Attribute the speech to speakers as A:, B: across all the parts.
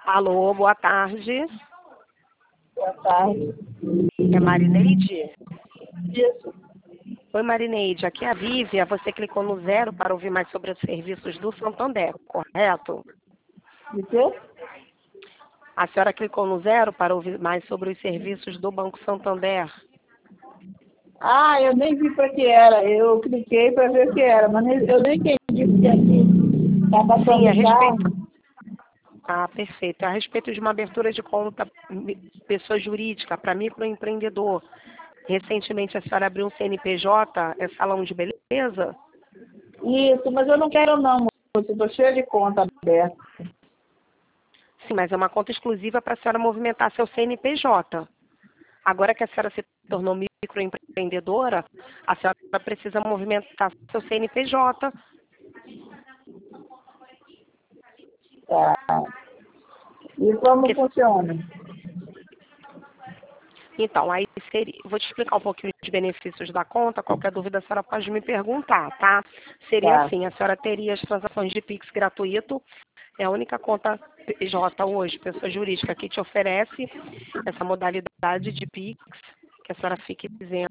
A: Alô, boa tarde.
B: Boa tarde.
A: É Marineide?
B: Isso.
A: Oi, Marineide. Aqui é a Vívia. Você clicou no 0 para ouvir mais sobre os serviços do Santander, correto?
B: De quê?
A: A senhora clicou no 0 para ouvir mais sobre os serviços do Banco Santander.
B: Ah, eu nem vi para que era. Eu cliquei para ver o que era, mas eu nem entendi o que aqui está
A: Sim, a
B: passando
A: respeito.
B: carro.
A: Ah, perfeito. É a respeito de uma abertura de conta pessoa jurídica para microempreendedor. Recentemente a senhora abriu um CNPJ, é salão de beleza?
B: Isso, mas eu não quero não, moço. Estou cheia de conta aberta.
A: Sim, mas é uma conta exclusiva para a senhora movimentar seu CNPJ. Agora que a senhora se tornou microempreendedora, a senhora precisa movimentar seu CNPJ.
B: Tá. E como
A: Que-
B: funciona?
A: Então, aí seria, vou te explicar um pouquinho dos benefícios da conta, qualquer dúvida a senhora pode me perguntar, tá? Seria
B: Tá.
A: assim, a senhora teria as transações de Pix gratuito, é a única conta PJ hoje, pessoa jurídica, que te oferece essa modalidade de Pix, que a senhora fique isenta.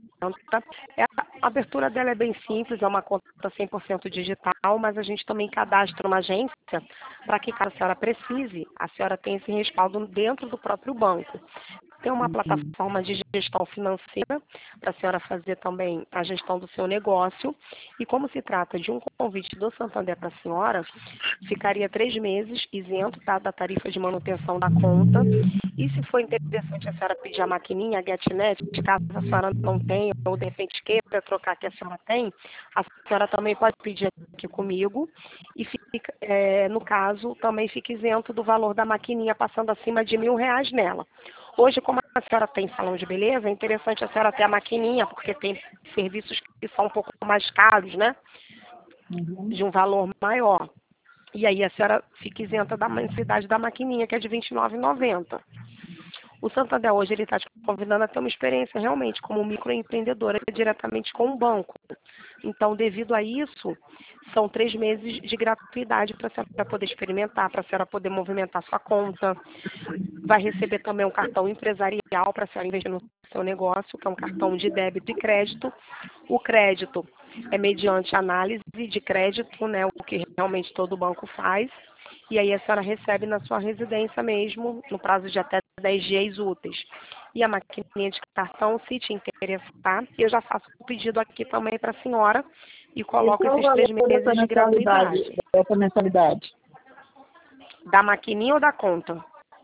A: A abertura dela é bem simples, é uma conta 100% digital, mas a gente também cadastra uma agência para que, caso a senhora precise, a senhora tenha esse respaldo dentro do próprio banco. Tem uma plataforma de gestão financeira para a senhora fazer também a gestão do seu negócio. E como se trata de um convite do Santander para a senhora, ficaria 3 meses isento, tá, da tarifa de manutenção da conta. E se for interessante a senhora pedir a maquininha, a GetNet, caso a senhora não tenha, ou de repente queira trocar que a senhora tem, a senhora também pode pedir aqui comigo. E fica, no caso, também fica isento do valor da maquininha, passando acima de R$ 1.000 nela. Hoje, como a senhora tem salão de beleza, é interessante a senhora ter a maquininha, porque tem serviços que são um pouco mais caros, né?
B: Uhum.
A: De um valor maior. E aí a senhora fica isenta da mensalidade da maquininha, que é de R$ 29,90. O Santander hoje ele está te convidando a ter uma experiência realmente como microempreendedora diretamente com o banco. Então, devido a isso, são 3 meses de gratuidade para a senhora poder experimentar, para a senhora poder movimentar sua conta. Vai receber também um cartão empresarial para a senhora investir no seu negócio, que é um cartão de débito e crédito. O crédito é mediante análise de crédito, né, o que realmente todo banco faz. E aí a senhora recebe na sua residência mesmo, no prazo de até 10 dias úteis. E a maquininha de cartão, se te interessar, eu já faço o pedido aqui também para a senhora e
B: E
A: coloco
B: qual o
A: esses
B: valor
A: 3
B: dessa
A: meses de
B: mensalidade?
A: gratuidade.
B: Dessa mensalidade?
A: Da maquininha ou da conta?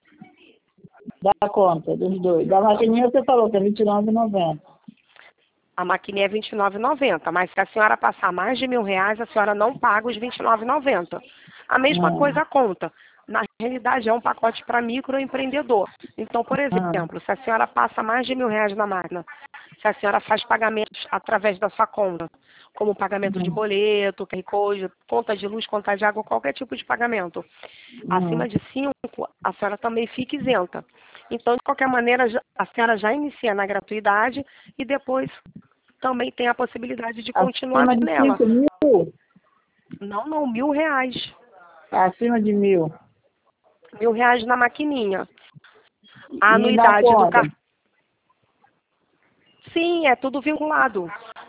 B: Da conta, dos dois. Da maquininha você falou que é R$ 29,90.
A: A maquininha é R$ 29,90, mas se a senhora passar mais de R$ 1.000, a senhora não paga os R$ 29,90. A mesma coisa a conta. Na realidade, é um pacote para microempreendedor. Então, por exemplo, se a senhora passa mais de R$ 1.000 na máquina, se a senhora faz pagamentos através da sua conta, como pagamento de boleto, QR Code, conta de luz, conta de água, qualquer tipo de pagamento, acima de 5, a senhora também fica isenta. Então, de qualquer maneira, a senhora já inicia na gratuidade e depois também tem a possibilidade de continuar
B: Acima de
A: nela.
B: 5.000?
A: Não, R$ 1.000.
B: Acima de 1.000.
A: R$ 1.000 na maquininha. A
B: E na
A: anuidade do
B: conta?
A: cartão. Sim, é tudo vinculado.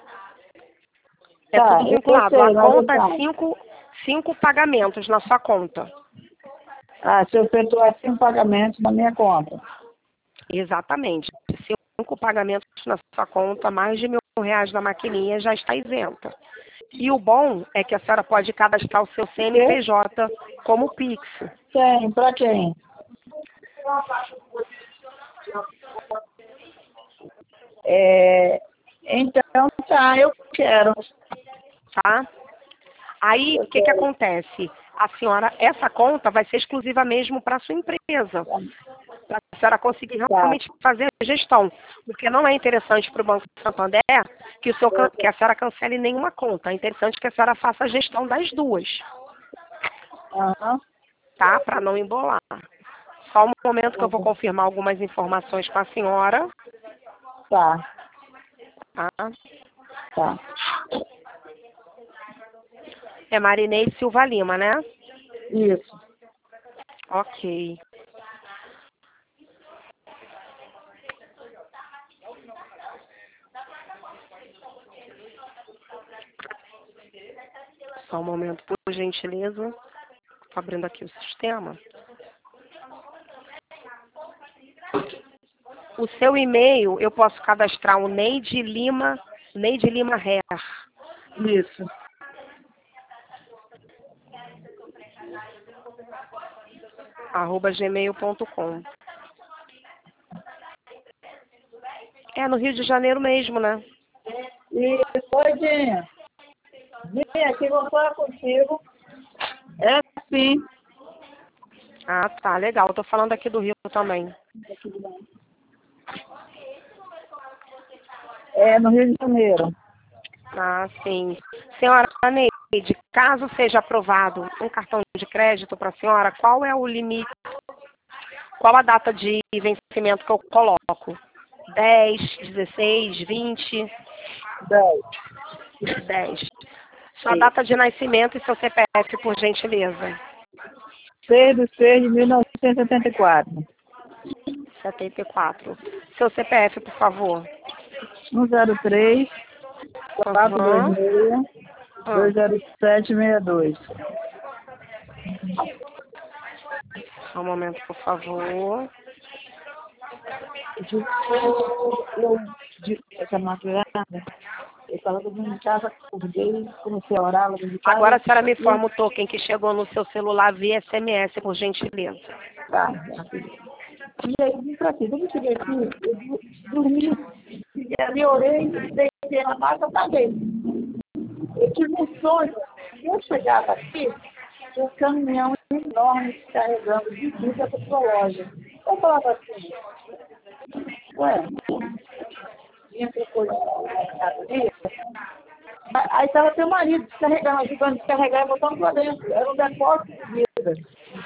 A: É
B: Tá,
A: tudo
B: eu
A: vinculado. A
B: sei, mas
A: conta é
B: então.
A: cinco pagamentos na sua conta.
B: Se eu efetuar 5 pagamentos na minha conta.
A: Exatamente. 5 pagamentos na sua conta, mais de R$ 1.000 na maquininha, já está isenta. E o bom é que a senhora pode cadastrar o seu CNPJ como Pix.
B: Tem, pra quem? Então, tá, eu quero.
A: Tá? Aí,
B: Eu
A: o que que
B: quero.
A: acontece? A senhora, essa conta vai ser exclusiva mesmo para a sua empresa, para a senhora conseguir
B: Tá.
A: realmente fazer a gestão. Porque não é interessante para o Banco Santander que a senhora cancele nenhuma conta. É interessante que a senhora faça a gestão das duas,
B: Aham.
A: tá? Para não embolar. Só um momento que eu vou confirmar algumas informações com a senhora,
B: Tá,
A: tá?
B: tá.
A: É Marinei Silva Lima, né?
B: Isso.
A: Ok. Só um momento, por gentileza. Estou abrindo aqui o sistema. O seu e-mail, eu posso cadastrar o Neide Lima Hair.
B: Isso.
A: @gmail.com. É no Rio de Janeiro mesmo, né?
B: E foi, Dinha. Dinha, aqui vou falar contigo. É sim.
A: Ah, tá, legal. Estou falando aqui do Rio também.
B: É no Rio de Janeiro.
A: Ah, sim. Senhora Neide, caso seja aprovado um cartão de crédito para a senhora, qual é o limite, qual a data de vencimento que eu coloco? 10, 16, 20?
B: 10.
A: 10. Sua data de nascimento e seu CPF, por gentileza.
B: 6/6/1974.
A: 74. Seu CPF, por favor.
B: 103
A: Uhum.
B: 426 20762.
A: Só um momento, por favor.
B: Essa madrugada, eu estava dormindo em casa, acordei, comecei a orar, ela de casa.
A: Agora a senhora me informa o token que chegou no seu celular via SMS, por gentileza.
B: Tá. E aí, vim pra aqui, quando eu cheguei aqui, eu dormi, e aí eu orei, deitei na maca, apaguei. Eu tive um sonho, que eu chegava aqui, um caminhão enorme carregando de vida para sua loja. Eu falava assim, ué, vinha para coisa na mercadoria. Aí estava teu marido descarregando, ajudando a descarregar e botando para dentro. Era um depósito de vida.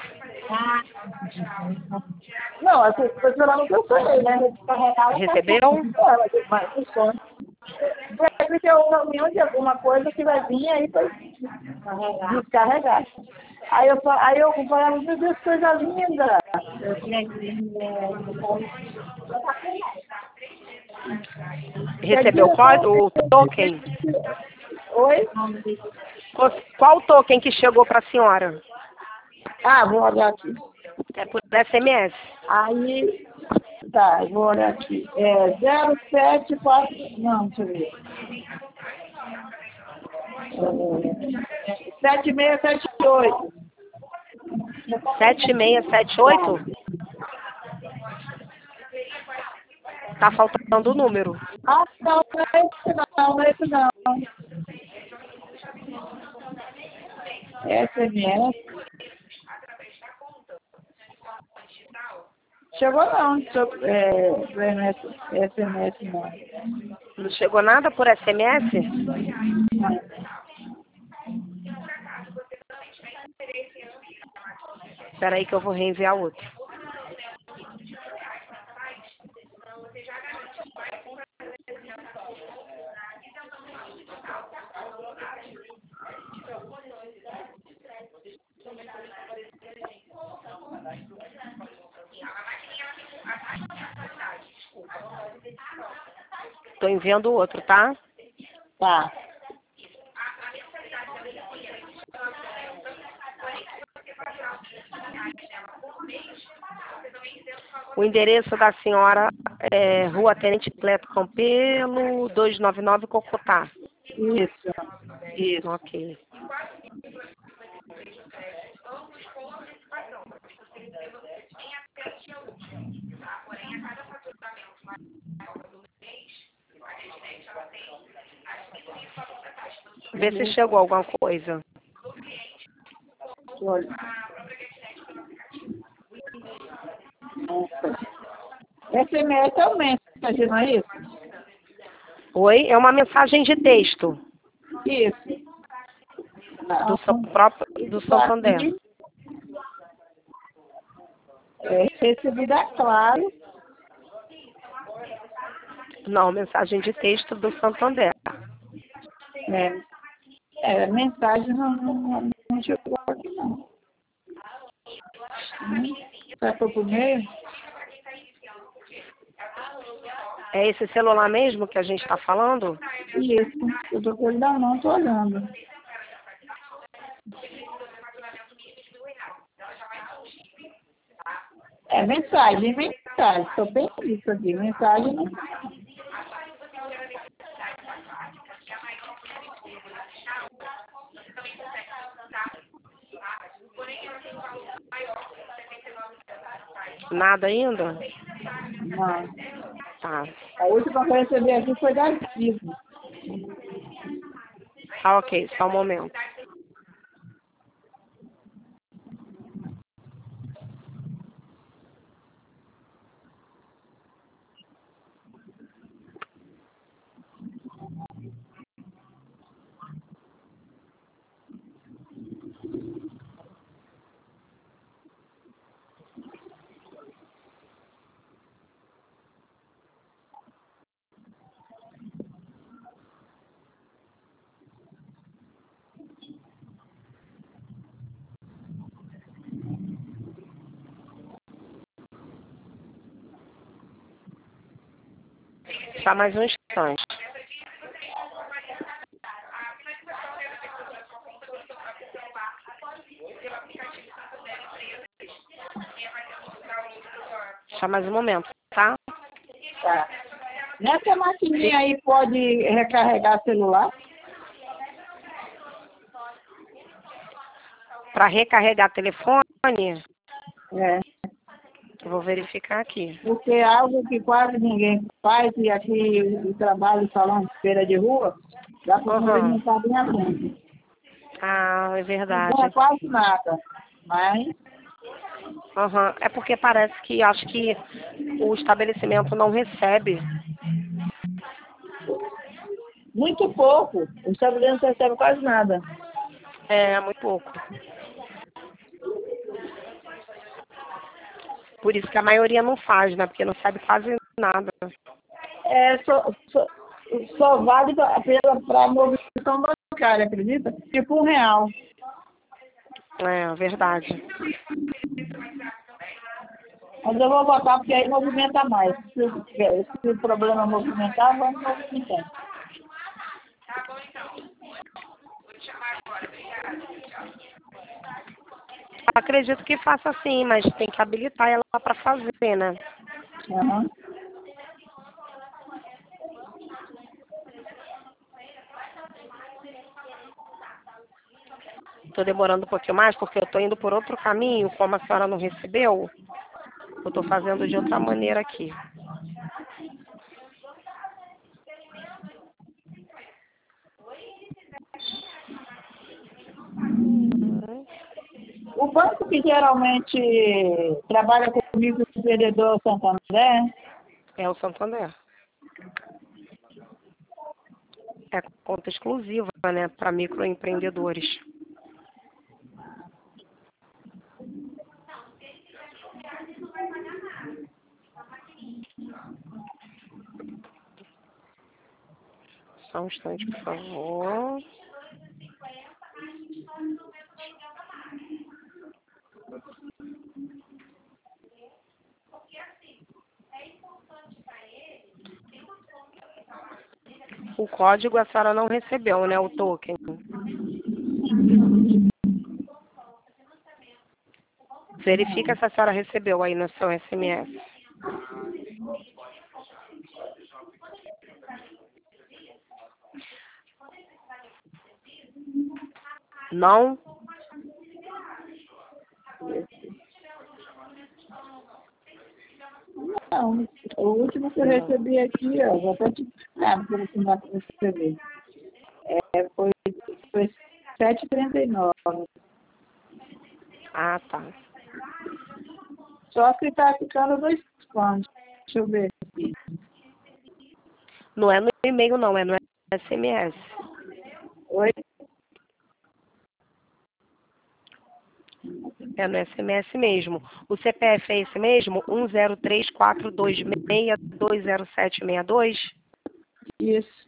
B: Não, assim, foi lá no que eu sonhei, né? Descarregar
A: Recebeu?
B: mas o sonho. Vai ter um caminhão de alguma coisa que vai vir aí para descarregar. Aí eu falava, meu Deus, que coisa linda.
A: Recebeu o token?
B: Oi?
A: Qual o token que chegou para a senhora?
B: Ah, vou olhar aqui.
A: É por SMS.
B: Aí, tá, vou olhar aqui. É 074, não, deixa eu ver. 7678.
A: 7678? Tá faltando o número.
B: Ah, não, não é esse não, não é esse não. SMS. Chegou não, SMS não.
A: Não chegou nada por SMS? Espera aí que eu vou reenviar outro. Estou enviando outro, tá?
B: Tá.
A: O endereço da senhora é Rua Tenente Cleto Campelo, 299 Cocotá.
B: Isso.
A: Ok. Vê se chegou alguma coisa.
B: Olha. SMS é o mensagem, não é isso?
A: Oi? É uma mensagem de texto
B: Isso.
A: do seu próprio, do Santander.
B: É recebida claro.
A: Não, mensagem de texto do Santander.
B: Mensagem não chegou aqui, não. Vai pro meio?
A: É esse celular mesmo que a gente está falando?
B: Isso. Eu tô com ele na mão, tô olhando. É mensagem, mensagem. Só tem isso aqui, mensagem, né?
A: Nada ainda?
B: Não.
A: Tá.
B: A última que eu recebi aqui foi das 5.
A: Ah, ok, só um momento. Só mais um instante. Só mais um momento, tá?
B: Tá. Nessa maquininha aí pode recarregar celular?
A: Para recarregar telefone,
B: É.
A: eu vou verificar aqui.
B: Porque é algo que quase ninguém faz, e aqui o trabalho salão de feira de rua, dá para
A: Uhum.
B: movimentar bem a gente.
A: Ah, é
B: Não é
A: verdade.
B: quase nada, mas
A: Uhum. É porque parece que acho que o estabelecimento não recebe.
B: muito pouco. O estabelecimento não recebe quase nada.
A: É, muito pouco. Por isso que a maioria não faz, né? Porque não sabe quase nada.
B: É, só vale para a movimentação bancária, acredita? Tipo R$ 1.
A: É, verdade.
B: Mas eu vou botar porque aí movimenta mais. Se o problema é movimentar, vamos movimentar.
A: Acredito que faça sim, mas tem que habilitar ela para fazer, né?
B: Uhum.
A: Estou demorando um pouquinho mais porque eu estou indo por outro caminho, como a senhora não recebeu, eu estou fazendo de outra maneira aqui.
B: O banco que geralmente trabalha comigo, o vendedor Santander,
A: É o Santander. É conta exclusiva, né, para microempreendedores. Só um instante, por favor. O código a senhora não recebeu, né, o token. Verifica se a senhora recebeu aí no seu SMS. Não?
B: não. O último que eu recebi aqui, ó, vou até te porque no final que eu recebi. Foi 7,39.
A: Ah, tá.
B: Só que está ficando 2 pontos. Deixa eu ver aqui.
A: Não é no e-mail, não, é no SMS.
B: Oi?
A: É no SMS mesmo. O CPF é esse mesmo? 10342620720762?
B: Isso.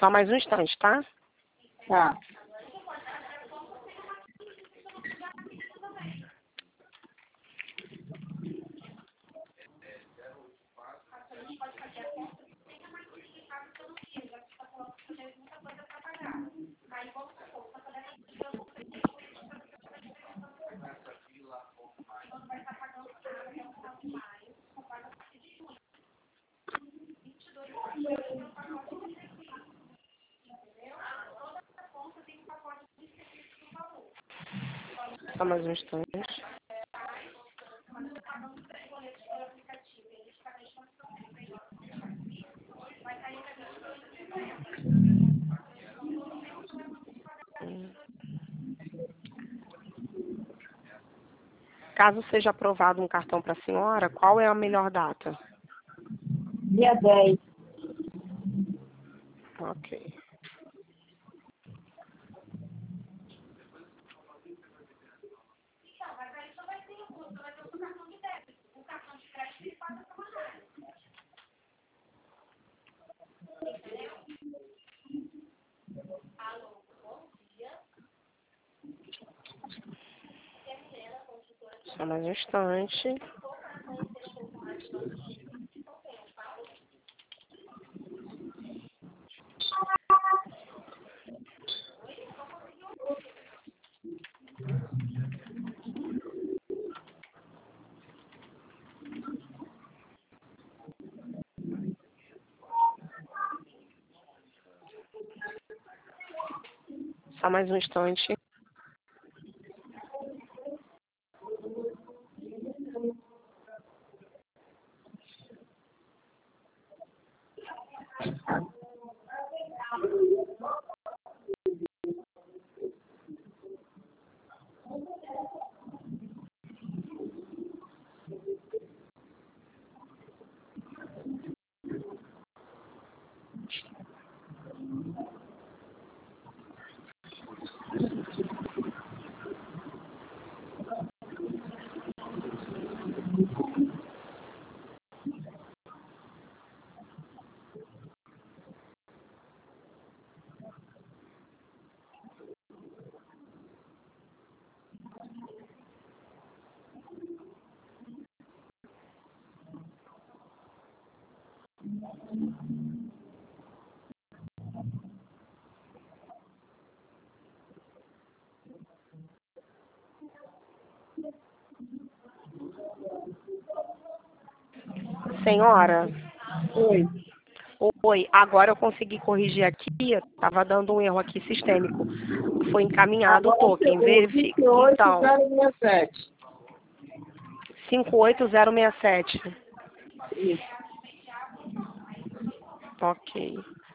A: Só mais um instante, tá?
B: Tá.
A: Só mais um instante. Caso seja aprovado um cartão para a senhora, qual é a melhor data?
B: Dia 10.
A: Ok. Só mais um instante. Só mais um instante. Senhora,
B: Oi.
A: oi, agora eu consegui corrigir aqui, estava dando um erro aqui sistêmico. Foi encaminhado o
B: Agora
A: token.
B: o
A: Verifique. Então,
B: 28067.
A: 58067.
B: Isso.
A: Ok.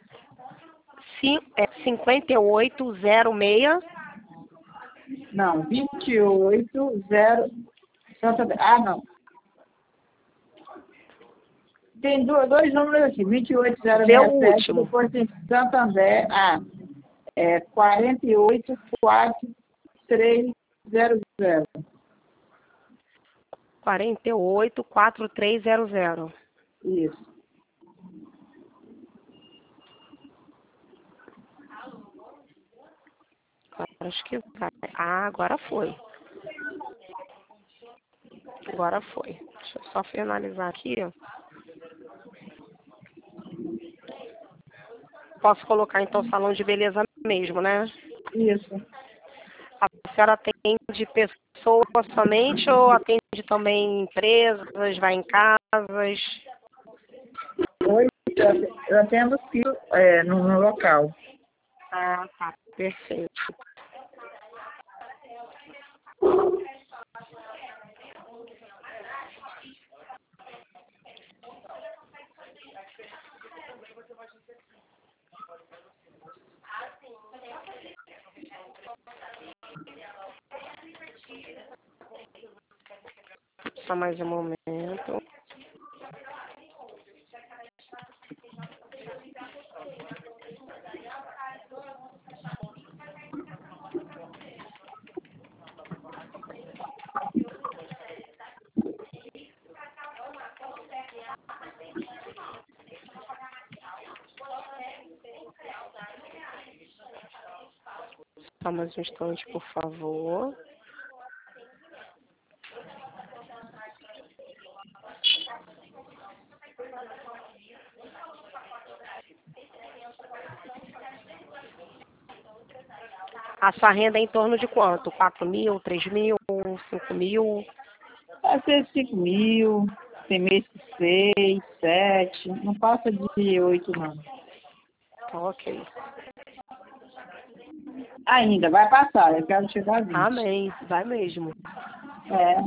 A: 5806.
B: Não, 280. Ah, não. Tem dois números aqui,
A: Vê o
B: 28067,
A: último.
B: depois tem Santander, 484300.
A: 484300.
B: Isso.
A: Acho que vai. Ah, agora foi. Agora foi. Deixa eu só finalizar aqui, ó. Posso colocar então salão de beleza mesmo, né?
B: Isso.
A: A senhora atende pessoas somente ou atende também empresas, vai em casas?
B: Hoje eu atendo filho no local.
A: Ah, tá. Perfeito. Só mais um momento. Só mais um instante, por favor. A sua renda é em torno de quanto? 4.000, 3.000, 5.000?
B: Vai ser 5.000, tem mês que 6, 7, não passa de 8 não.
A: Tá, ok.
B: Ainda, vai passar, eu quero chegar a 20.
A: Amém, vai mesmo.
B: É.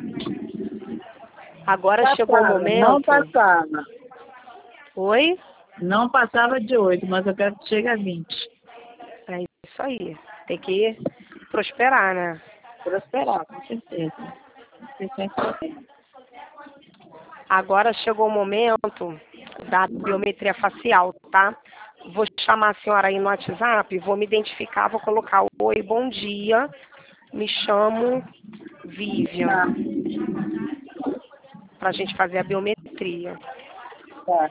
A: Agora
B: Passava,
A: chegou o momento...
B: não passava.
A: Oi?
B: Não passava de 8, mas eu quero que chegue a 20.
A: É isso aí. Tem que prosperar, né?
B: Prosperar, com certeza. Você sempre tem.
A: Agora chegou o momento da biometria facial, tá? Vou chamar a senhora aí no WhatsApp, vou me identificar, vou colocar oi, bom dia, me chamo Vivian,
B: Tá,
A: pra gente fazer a biometria.
B: tá.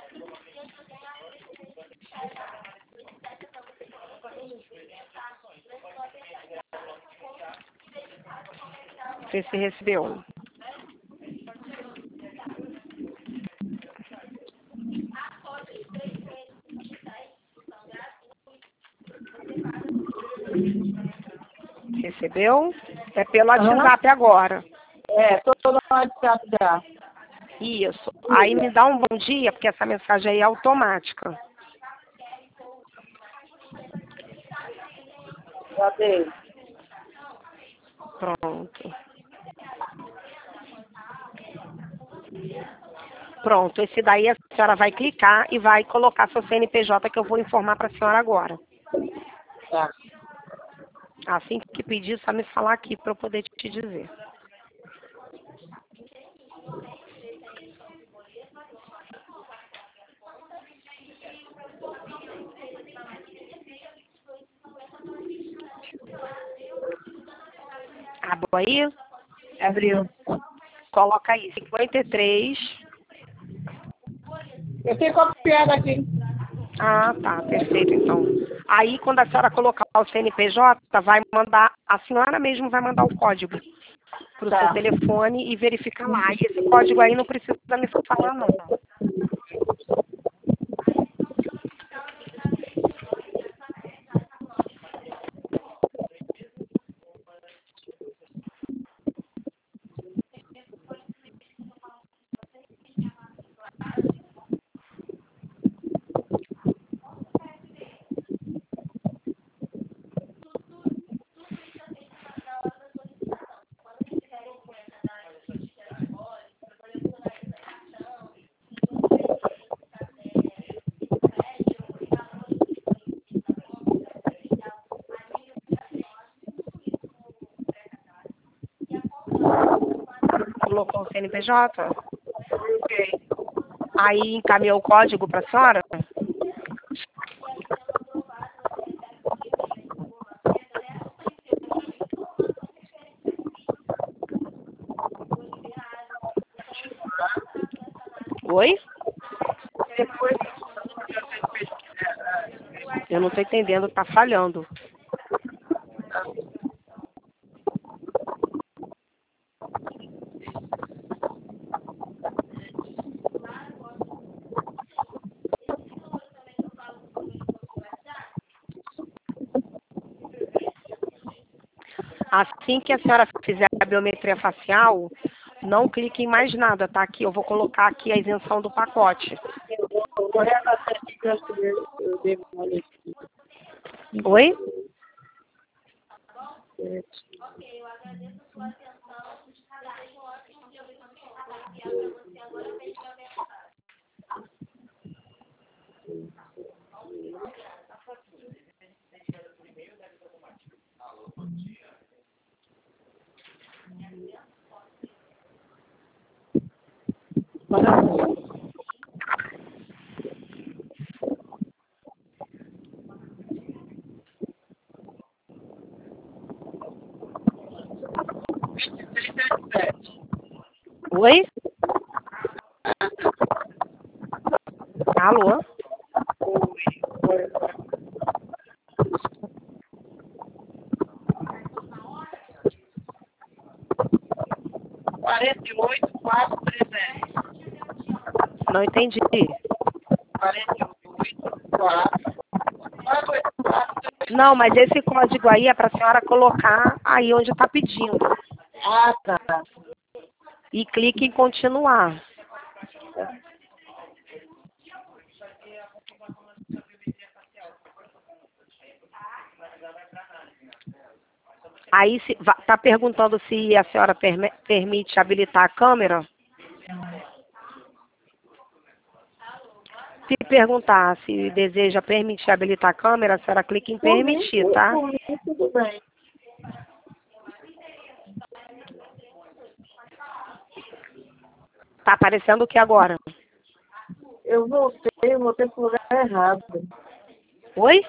A: Vê se recebeu. Recebeu? É pelo WhatsApp agora.
B: É, tô no WhatsApp já.
A: Isso. Aí me dá um bom dia, porque essa mensagem aí é automática.
B: Já dei.
A: Pronto. Pronto, esse daí a senhora vai clicar e vai colocar seu CNPJ que eu vou informar para a senhora agora.
B: Tá.
A: Assim que pedir, só me falar aqui para eu poder te dizer. Abriu aí?
B: Abriu.
A: Coloca aí, 53.
B: Eu tenho copiado aqui.
A: Ah, tá, perfeito, então. Aí, quando a senhora colocar o CNPJ, vai mandar, a senhora mesmo vai mandar o código para o seu
B: Tá.
A: telefone e verificar lá. E esse código aí não precisa me falar, não. Colocou o CNPJ?
B: Ok.
A: Aí encaminhou o código para a senhora? Oi?
B: Depois,
A: Eu não estou entendendo, está falhando. Assim que a senhora fizer a biometria facial, não clique em mais nada, tá? Aqui, eu vou colocar aqui a isenção do pacote.
B: eu vou rebater aqui que eu devo uma olhada aqui.
A: Oi?
B: 7.
A: Oi? Alô?
B: 48,430.
A: Não entendi.
B: 48,430.
A: Não, mas esse código aí é para a senhora colocar aí onde está pedindo.
B: Ah, tá.
A: E clique em continuar. Aí está perguntando se a senhora permite habilitar a câmera. Se perguntar se deseja permitir habilitar a câmera, a senhora clica em permitir, tá?
B: Por mim, tudo bem.
A: Tá aparecendo o que agora?
B: Eu voltei pro lugar errado.
A: Oi?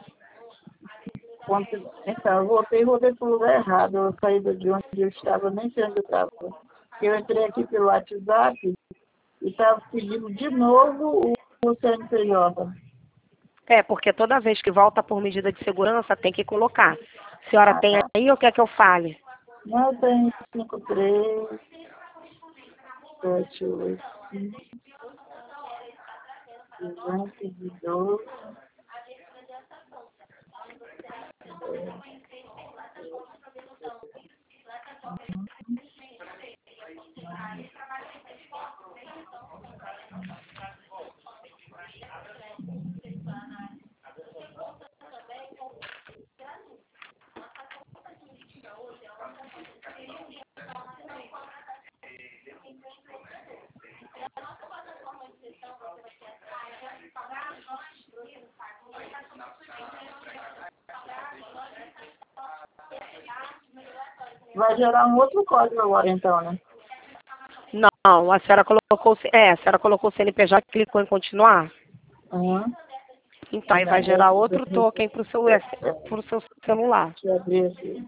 B: Então, eu voltei pro lugar errado. Eu saí de onde eu estava, nem sei onde eu estava. Eu entrei aqui pelo WhatsApp e estava pedindo de novo o CNPJ.
A: É, porque toda vez que volta por medida de segurança, tem que colocar. A senhora
B: Ah,
A: tem
B: tá.
A: aí ou quer que eu fale?
B: Não, tem 53, 7, 8, 5, 212. Vai gerar um outro código agora, então, né?
A: Não, a senhora colocou, a senhora colocou o CNPJ e clicou em continuar?
B: Uhum.
A: Então, aí vai gerar outro token para o seu celular.
B: Deixa eu abrir aqui.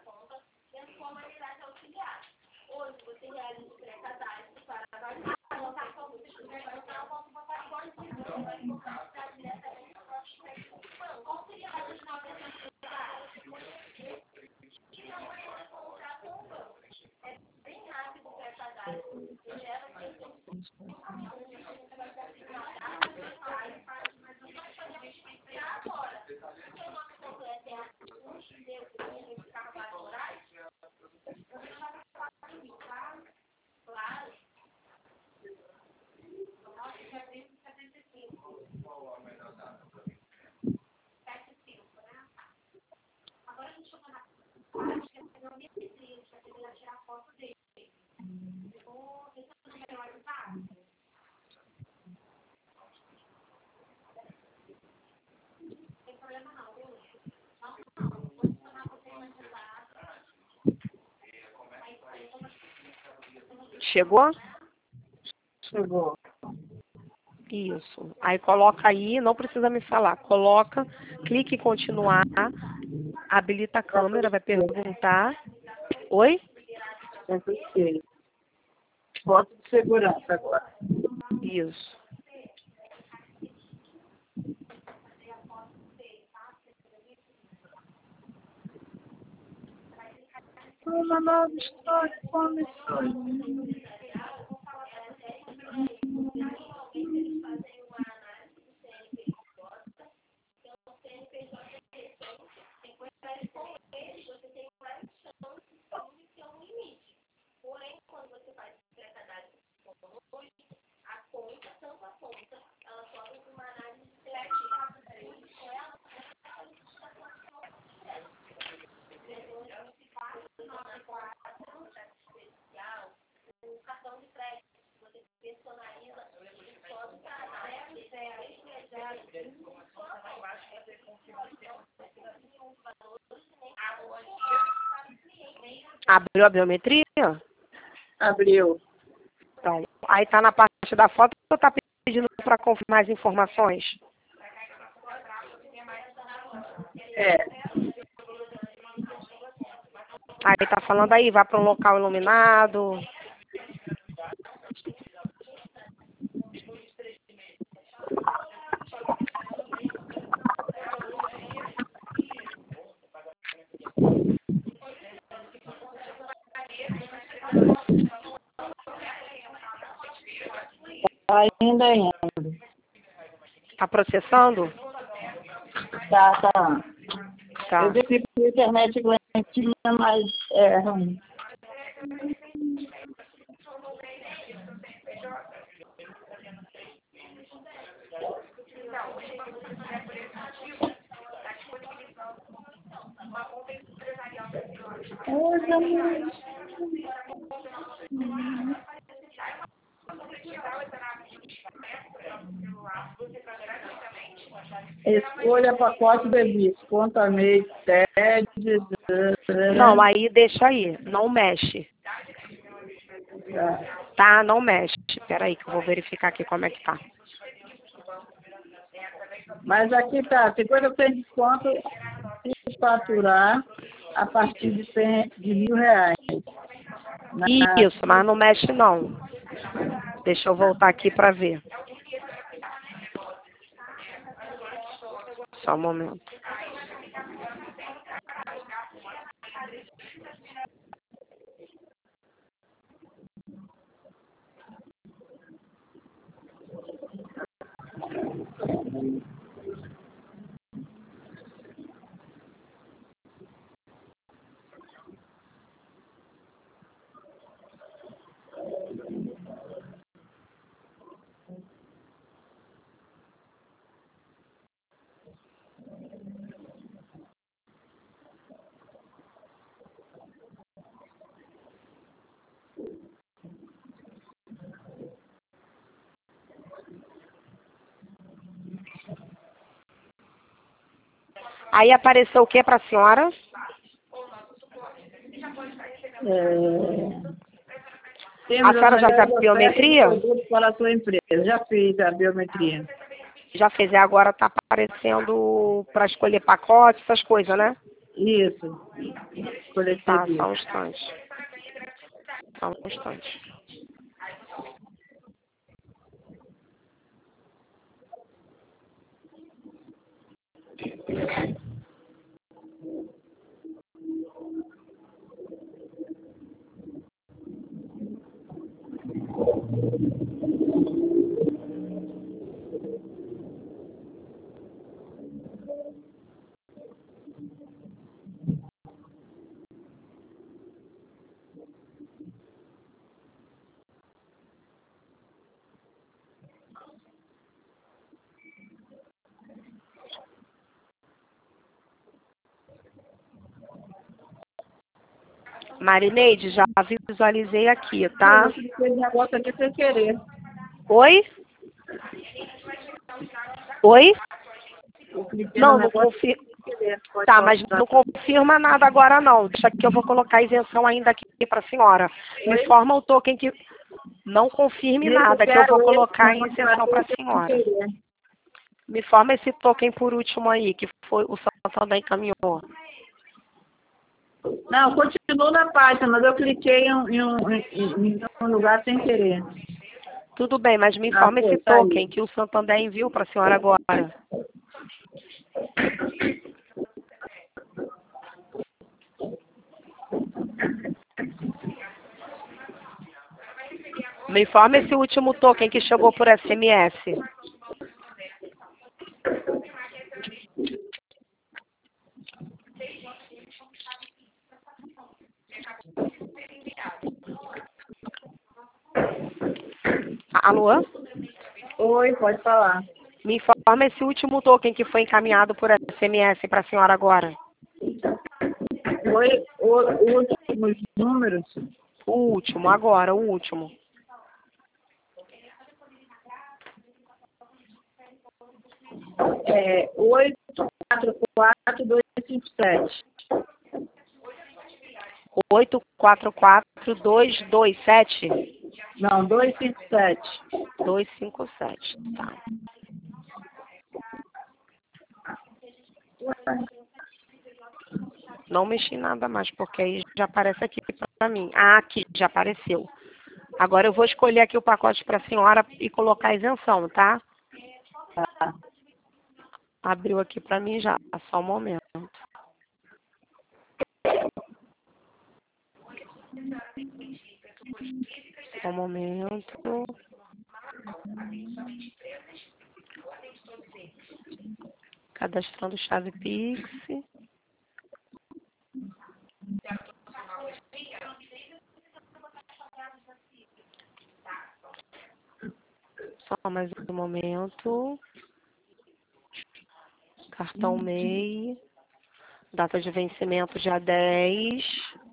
A: Chegou?
B: Chegou.
A: Isso. Aí coloca aí, não precisa me falar. Coloca, clique em continuar, habilita a câmera, vai perguntar. Oi?
B: Foto de segurança agora.
A: Isso.
B: Uma nova história começou.
A: Abriu a biometria?
B: Abriu.
A: Então, aí tá na parte da foto ou tá pedindo para confirmar as informações?
B: É.
A: Aí tá falando aí, vai para um local iluminado.
B: Tá ainda indo.
A: Tá processando?
B: Tá.
A: Tá.
B: Eu vi que a internet lentinha, mas é ruim. Escolha pacote bebidas, conta mês, TED.
A: Não, aí deixa aí. Não mexe. Tá? Não mexe. Espera aí que eu vou verificar aqui como é que tá.
B: Mas aqui tá, 50% de desconto se faturar a partir de R$ 1.000.
A: Isso, mas não mexe não. Deixa eu voltar aqui para ver. Só um momento. Aí apareceu o que para a senhora? A senhora já fez a biometria?
B: Para a sua empresa. Já fiz a biometria.
A: Já fez, e agora está aparecendo para escolher pacote, essas coisas, né?
B: Isso.
A: Tá,
B: Coletivo.
A: só um instante. Só um instante. Marineide, já visualizei aqui, tá?
B: Eu cliquei no negócio aqui sem querer.
A: Oi? Oi?
B: Eu cliquei no
A: Não, não
B: negócio
A: confirma.
B: sem querer. Pode
A: Tá, mas
B: voltar.
A: não confirma nada agora não. Deixa que eu vou colocar a isenção ainda aqui para a senhora. Me forma o token que... Não confirme nada, que eu vou colocar a isenção para a senhora. Me forma esse token por último aí, que foi o Santander encaminhou.
B: Não, continuo na página, mas eu cliquei em um lugar sem querer.
A: Tudo bem, mas me informa esse
B: Tá
A: token
B: aí.
A: que o Santander enviou para a senhora agora. Me informa esse último token que chegou por SMS. Alô?
B: Oi, pode falar.
A: Me informa esse último token que foi encaminhado por SMS para a senhora agora.
B: Oi, os últimos números.
A: O último, agora, o último.
B: É 844-257.
A: 844227.
B: Não, 257.
A: 257, tá. Não mexi nada mais, porque aí já aparece aqui para mim. Ah, aqui, já apareceu. Agora eu vou escolher aqui o pacote para a senhora e colocar a isenção, tá?
B: Tá.
A: Abriu aqui para mim já, só um momento. Só um momento. Cadastrando chave Pix. Só mais um momento. Cartão MEI. Data de vencimento dia 10.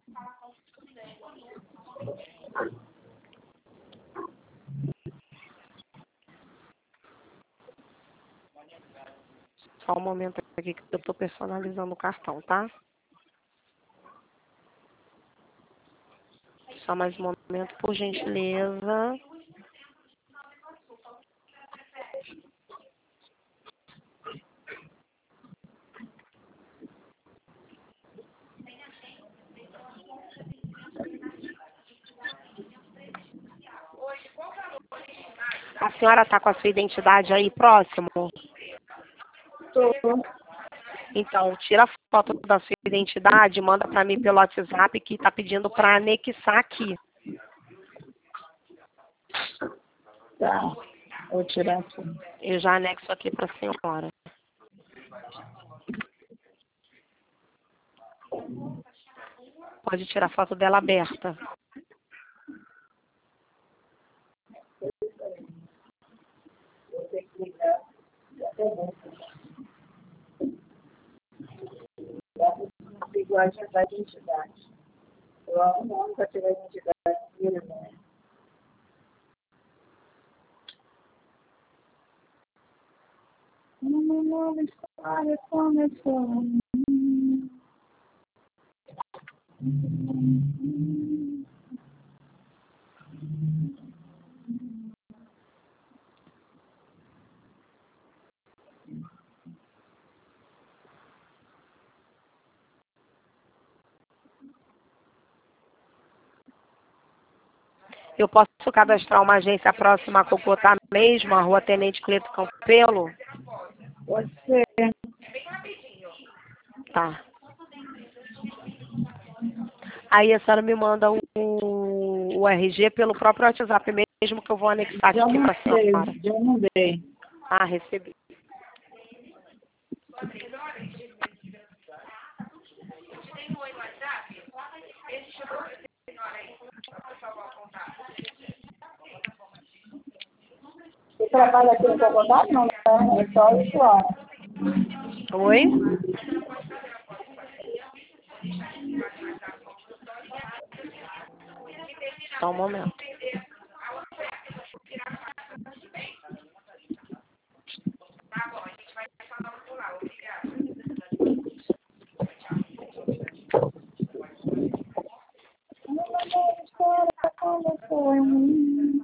A: Só um momento aqui que eu estou personalizando o cartão, tá? Só mais um momento, por gentileza. A senhora está com a sua identidade aí próximo?
B: Tô.
A: Então, tira a foto da sua identidade e manda para mim pelo WhatsApp que está pedindo para anexar aqui.
B: Tá. Vou tirar aqui.
A: Eu já anexo aqui para a senhora. Pode tirar a foto dela aberta.
B: Vou ter que ligar. Até bom. Iguagem da identidade. Eu nunca tive a identidade dele, né? Uma história começou.
A: Eu posso cadastrar uma agência próxima a Cocotá mesmo, a Rua Tenente Cleto Campelo?
B: Pode ser.
A: Tá. Aí a senhora me manda o RG pelo próprio WhatsApp mesmo, que eu vou anexar
B: Já
A: aqui para a senhora.
B: mandei, já mandei.
A: Ah, recebi.
B: Você trabalha aqui no Bogotá? Não, né? É só isso lá.
A: Oi? Só um momento.
B: Uma história começou.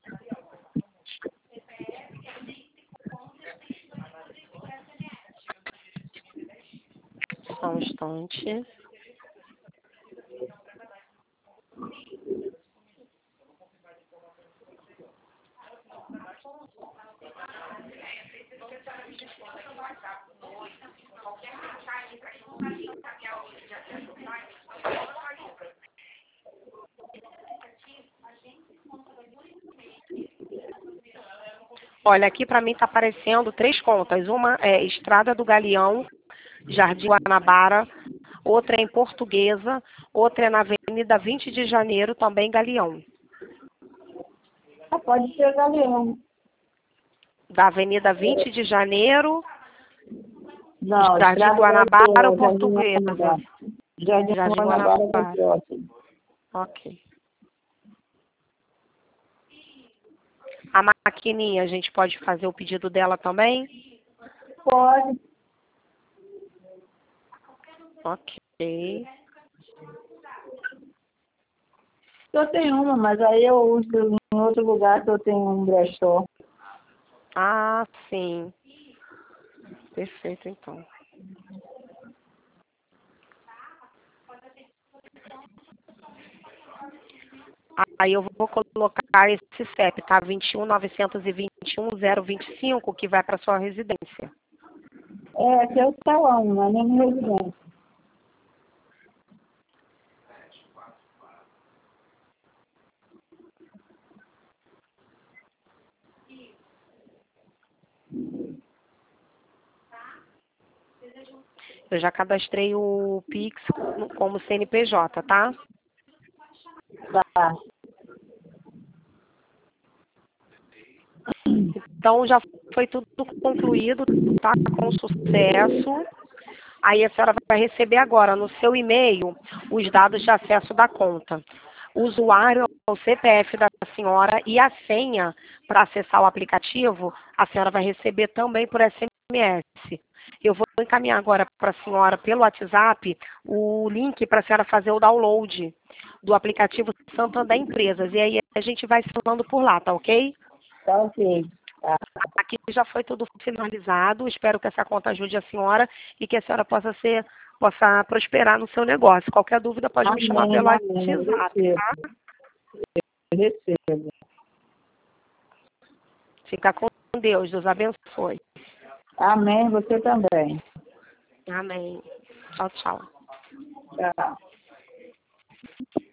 A: Só um instante. Olha, aqui para mim está aparecendo 3 contas. Uma é Estrada do Galeão, Jardim Guanabara. Outra é em Portuguesa. Outra é na Avenida 20 de Janeiro, também Galeão.
B: Ah, pode ser Galeão.
A: Da Avenida 20 de Janeiro,
B: Não,
A: Jardim
B: Estrada
A: Guanabara ou
B: do Jardim
A: Portuguesa?
B: Guanabara. Jardim
A: Jardim
B: Guanabara é
A: Guanabara.
B: próximo.
A: Ok. A maquininha, a gente pode fazer o pedido dela também?
B: Pode.
A: Ok.
B: Eu tenho uma, mas aí eu uso em outro lugar que eu tenho um brechó.
A: Ah, sim. Perfeito, então. Aí eu vou colocar esse CEP, tá? 21.921.025, que vai para sua residência.
B: É, aqui é o salão, não é nem residência.
A: Eu já cadastrei o Pix como CNPJ, tá?
B: Tá.
A: Então, já foi tudo concluído, tá? Com sucesso. Aí a senhora vai receber agora no seu e-mail os dados de acesso da conta. O usuário é o CPF da senhora e a senha para acessar o aplicativo, a senhora vai receber também por SMS. Eu vou encaminhar agora para a senhora pelo WhatsApp o link para a senhora fazer o download do aplicativo Santander Empresas. E aí a gente vai se falando por lá, tá ok?
B: Tá ok. Tá.
A: Aqui já foi tudo finalizado. Espero que essa conta ajude a senhora e que a senhora possa prosperar no seu negócio. Qualquer dúvida pode me chamar pelo
B: Amém. Eu
A: WhatsApp,
B: recebo.
A: tá?
B: Eu recebo.
A: Fica com Deus. Deus abençoe.
B: Amém. Você também.
A: Amém. Tchau, tchau.
B: Tchau.